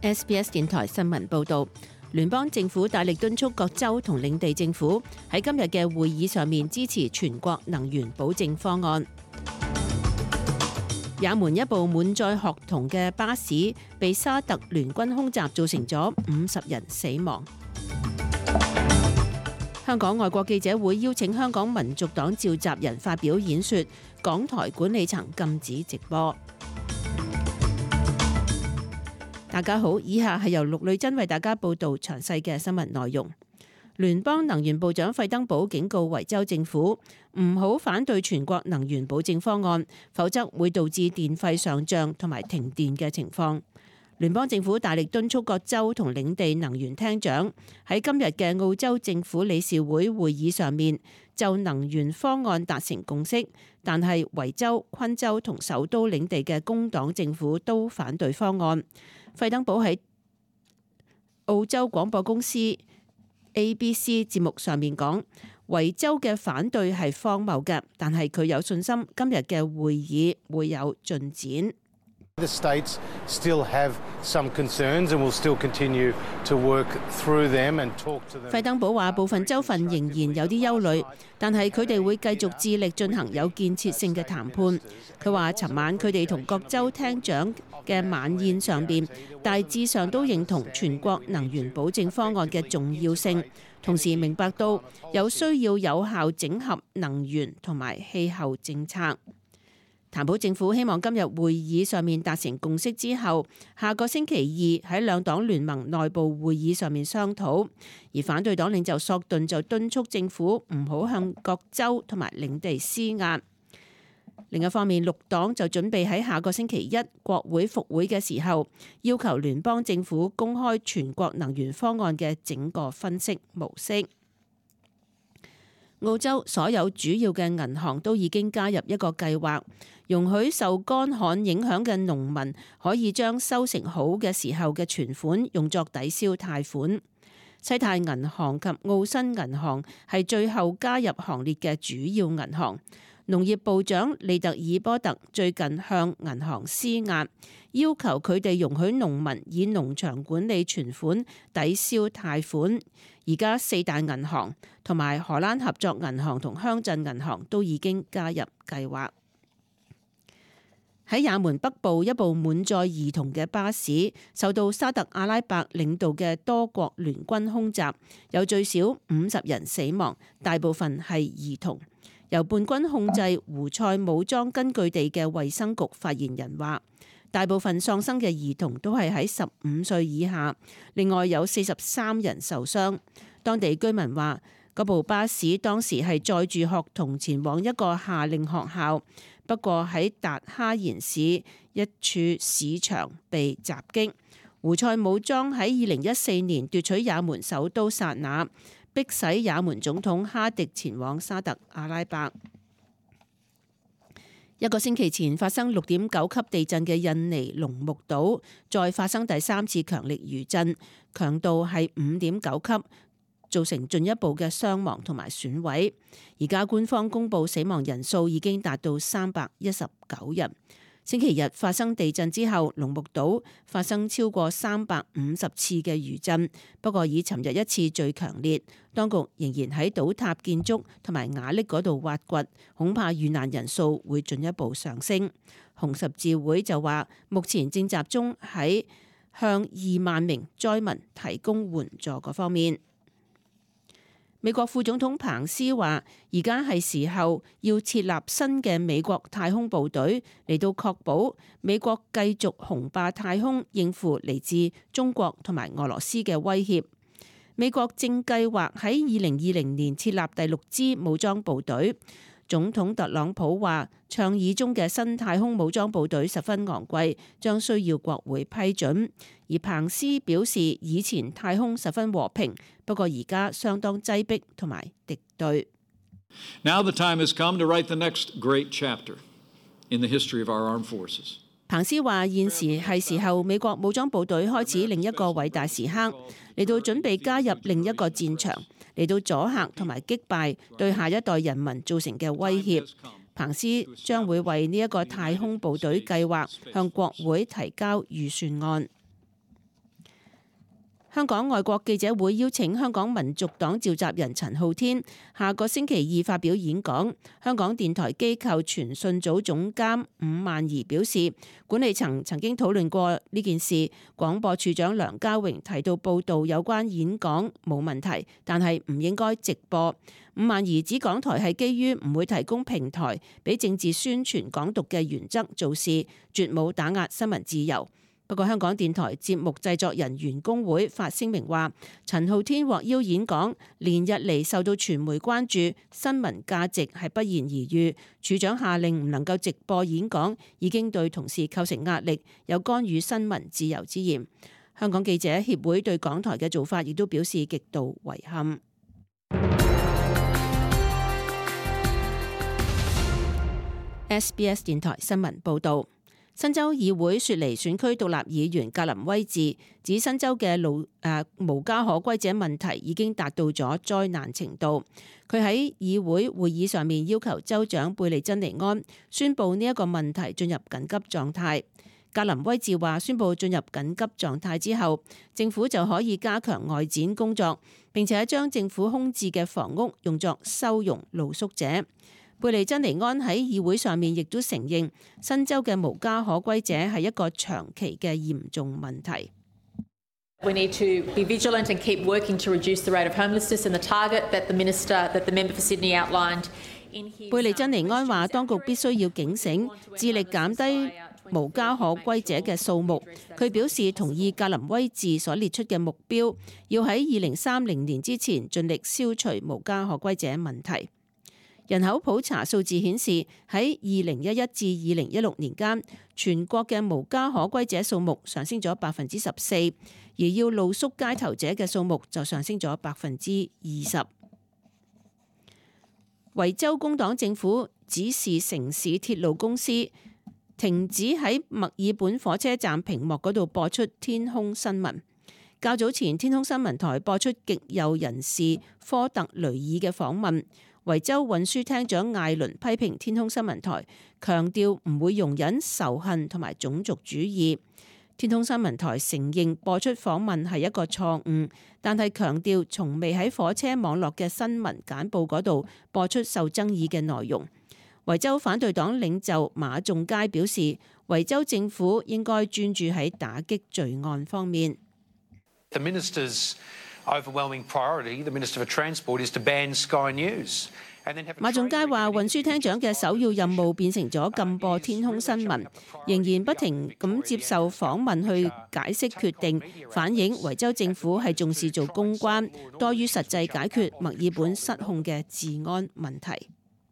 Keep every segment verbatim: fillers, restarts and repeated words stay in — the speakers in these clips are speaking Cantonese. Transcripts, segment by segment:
S B S 電台新聞報導，聯邦政府大力敦促各州同領地政府喺今日嘅會議上面支持全國能源保證方案。也門一部滿載學童嘅巴士被沙特聯軍空襲，造成咗五十人死亡。香港外國記者會邀請香港民族黨召集人發表演說，港台管理層禁止直播。大家好，以下係由陸女珍為大家報道詳細嘅新聞內容。聯邦能源部長費登堡警告維州政府唔好反對全國能源保證方案，否則會導致電費上漲同埋停電嘅情況。聯邦政府大力敦促各州同領地能源廳長喺今日嘅澳洲政府理事會會議上面就能源方案達成共識，但係維州、昆州同首都領地嘅工黨政府都反對方案。費登堡喺澳洲廣播公司 A B C 節目上面講，維州嘅反對係荒謬嘅，但係佢有信心今日嘅會議會有進展。 The states still have some concerns and will still continue to work through them and talk to them. 費登堡話部分州份仍然有啲憂慮，但係佢哋會繼續致力進行有建設性嘅談判。佢話尋晚佢哋同各州廳長嘅晚宴上邊，大致上都認同全國能源保證方案嘅重要性，同時明白到有需要有效整合能源同埋氣候政策。譚普政府希望今日會議上面達成共識之後，下個星期二喺兩黨聯盟內部會議上面商討。而反對黨領袖索頓就敦促政府唔好向各州同埋領地施壓。另一方面，綠黨就準備喺下個星期一國會復會嘅時候，要求聯邦政府公開全國能源方案嘅整個分析模式。澳洲所有主要嘅銀行都已經加入一個計劃，容許受乾旱影響嘅農民可以將收成好嘅時候嘅存款用作抵消貸款。西太銀行及澳新銀行係最後加入行列嘅主要銀行。農業部長利特爾波特最近向銀行施壓，要求佢哋容許農民以農場管理存款抵消貸款。而家四大銀行同埋荷蘭合作銀行同鄉鎮銀行都已經加入計劃。喺也門北部一部滿載兒童嘅巴士受到沙特阿拉伯領導嘅多國聯軍空襲，有最少五十人死亡，大部分係兒童。由叛軍控制胡塞武裝根據地嘅衛生局發言人話，大部分喪生嘅兒童都係喺十五歲以下，另外有四十三人受傷。當地居民話，嗰部巴士當時係載住學童前往一個夏令學校，不過喺達哈延市一處市場被襲擊。胡塞武裝喺二零一四年奪取也門首都薩那，迫使也門總統哈迪前往沙特阿拉伯。一個星期前發生六點九級地震嘅印尼龍目島，再發生第三次強力餘震，強度係五點九級，造成進一步嘅傷亡同埋損毀。而家官方公布死亡人數已經達到三百一十九人。星期日發生地震之後，龍目島發生超過三百五十次嘅餘震，不過以尋日一次最強烈。當局仍然喺倒塌建築同埋瓦礫嗰度挖掘，恐怕遇難人數會進一步上升。紅十字會就話，目前正集中喺向二萬名災民提供援助嗰方面。美國副總統彭斯話，而家係時候要設立新嘅美國太空部隊，嚟到確保美國繼續雄霸太空，應付嚟自中國同埋俄羅斯嘅威脅。美國正計劃喺二零二零年設立第六支武裝部隊。總統特朗普話，倡議中嘅新太空武裝部隊十分昂貴，將需要國會批准。而彭斯表示，以前太空十分和平，不過而家相當擠迫同埋敵對。 Now the time has come to write the next great chapter in the history of our armed forces. 彭斯話，現時係時候美國武裝部隊開始另一個偉大時刻，嚟到準備加入另一個戰場，嚟到阻嚇同埋擊敗對下一代人民造成嘅威脅。彭斯將會為呢一個太空部隊計劃向國會提交預算案。 香港外國記者會邀請香港民族黨召集人陳浩天下個星期二發表演講。香港電台機構傳訊組總監伍萬儀表示，管理層曾經討論過呢件事。廣播處長梁家榮提到報導有關演講冇問題，但係唔應該直播。伍萬儀指港台係基於唔會提供平台俾政治宣傳港獨嘅原則做事，絕冇打壓新聞自由。不過，香港電台節目製作人員工會發聲明話，陳浩天獲邀演講，連日嚟受到傳媒關注，新聞價值係不言而喻。處長下令唔能夠直播演講，已經對同事構成壓力，有干預新聞自由之嫌。香港記者協會對港台嘅做法亦都表示極度遺憾。S B S 電台新聞報導。新州議會雪梨選區獨立議員格林威治指新州嘅路誒無家可歸者問題已經達到咗災難程度。佢喺議會會議上面要求州長貝利珍尼安宣布呢一個問題進入緊急狀態。格林威治話，宣布進入緊急狀態之後，政府就可以加強外展工作，並且將政府空置嘅房屋用作收容露宿者。貝利珍尼安喺議會上面亦都承認，新州嘅無家可歸者係一個長期嘅嚴重問題。 We need to be vigilant and keep working to reduce the rate of homelessness and the target that the minister, that the member for Sydney outlined in his. 貝利珍尼安話，當局必須要警醒，致力減低無家可歸者嘅數目。佢表示同意格林威治所列出嘅目標，要喺二零三零年之前盡力消除無家可歸者問題。人口普查數字顯示，喺二零一一至二零一六年間，全國嘅無家可歸者數目上升咗百分之十四，而要露宿街頭者嘅數目就上升咗百分之二十。維州工黨政府指示城市鐵路公司停止喺墨爾本火車站屏幕嗰度播出天空新聞。較早前，天空新聞台播出極右人士科特雷爾嘅訪問。維州運輸廳長艾倫批評天空新聞台，強調唔會容忍仇恨同埋種族主義。天空新聞台承認播出訪問係一個錯誤，但係強調從未喺火車網絡嘅新聞簡報嗰度播出受爭議嘅內容。維州反對黨領袖馬仲佳表示，維州政府應該專注喺打擊罪案方面。 The minister's overwhelming priority, the Minister for Transport, is to ban Sky News. 馬仲佳話，運輸廳長嘅首要任務變成咗禁播天空新聞，仍然不停咁接受訪問去解釋決定，反映維州政府係重視做公關，多於實際解決墨爾本失控嘅治安問題。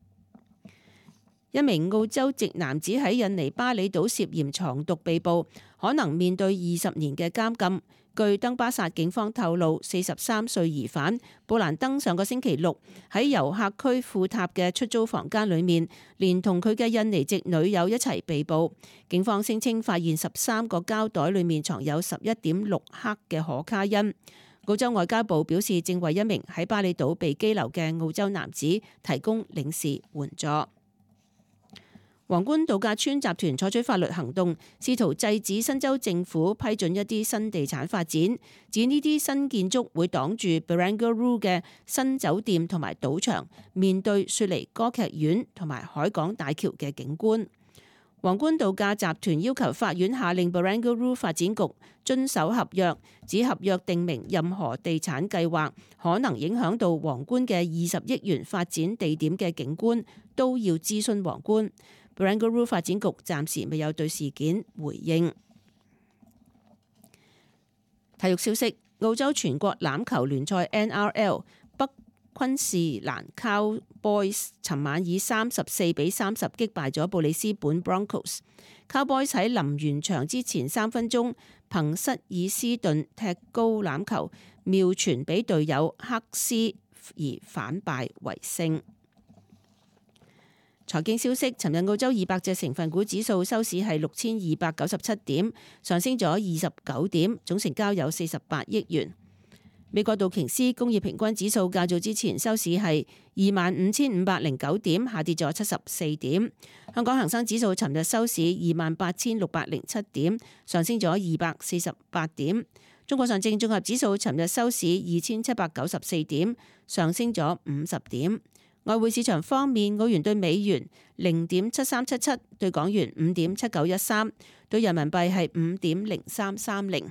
一名澳洲籍男子喺印尼巴厘島涉嫌藏毒被捕，可能面對二十年嘅監禁。據登巴薩警方透露，四十三歲疑犯布蘭登上個星期六喺遊客區富塔嘅出租房間裏面，連同佢嘅印尼籍女友一齊被捕。警方聲稱發現十三個膠袋裏面藏有十一點六克嘅可卡因。澳洲外交部表示，正為一名喺巴厘島被羈留嘅澳洲男子提供領事援助。皇冠度假村集團採取法律行動，試圖制止新州政府批准一啲新地產發展，指呢啲新建築會擋住 Barangaroo 嘅新酒店同埋賭場面對雪梨歌劇院同埋海港大橋嘅景觀。皇冠度假集團要求法院下令 Barangaroo 發展局遵守合約，指合約定明任何地產計劃可能影響到皇冠嘅二十億元發展地點嘅景觀，都要諮詢皇冠。Barangaroo 發展局暫時未有對事件回應。體育消息：澳洲全國欖球聯賽 N R L 北昆士蘭 Cowboys 尋晚以三十四比三十擊敗咗布里斯本 Broncos。Cowboys 喺臨完場之前三分鐘，憑瑟爾斯頓踢高欖球妙傳俾隊友克斯而反敗為勝。財經消息：尋日澳洲二百隻成分股指數收市係六千二百九十七點，上升咗二十九點，總成交有四十八億元。美國道瓊斯工業平均指數較早之前收市係二萬五千五百零九點，下跌咗七十四點。香港恒生指數尋日收市二萬八千六百零七點，上升咗二百四十八點。 中國上證綜合指數尋日收市二千七百九十四點，上升咗五十點。外匯市場方面，澳元對美元零點七三七七，對港元五點七九一三，對人民幣係五點零三三零。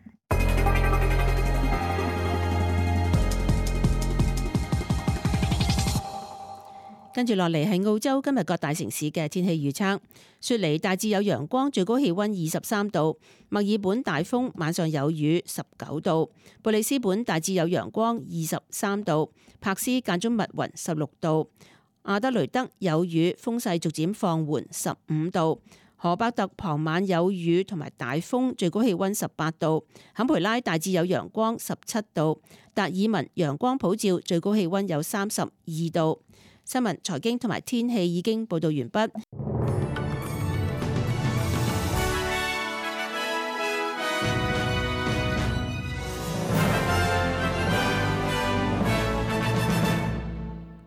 跟住落嚟係澳洲今日各大城市嘅天氣預測。雪梨大致有陽光，最高氣溫二十三度；墨爾本大風，晚上有雨，十九度；布里斯本大致有陽光，二十三度；柏斯間中密雲，十六度；阿德雷德有雨，風勢逐漸放緩，十五度；荷伯特傍晚有雨同埋大風，最高氣溫十八度；坎培拉大致有陽光，十七度；達爾文陽光普照，最高氣溫有三十二度。新聞、財經同埋天氣已經報道完畢。